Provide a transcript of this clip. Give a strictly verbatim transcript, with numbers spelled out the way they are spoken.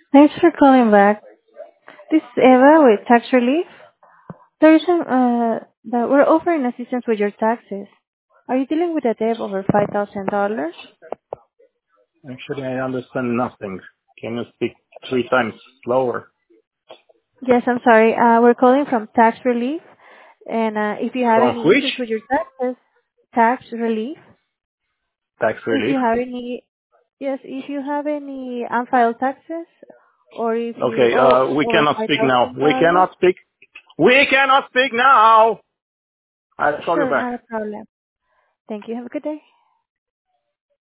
Thanks for calling back. This is Eva with Tax Relief. The reason uh, that we're offering assistance with your taxes. Are you dealing with a debt over five thousand dollars? Actually, I understand nothing. Can you speak three times slower? Yes, I'm sorry. Uh, we're calling from Tax Relief. And uh, if you have From any which? issues with your taxes, Tax Relief. Tax If relief. you have any, yes, if you have any unfiled taxes, or if you Okay, owe uh, we over cannot five speak now. thousand We dollars, cannot speak. We cannot speak now! I'll call you sure, back. not a problem. Thank you. Have a good day.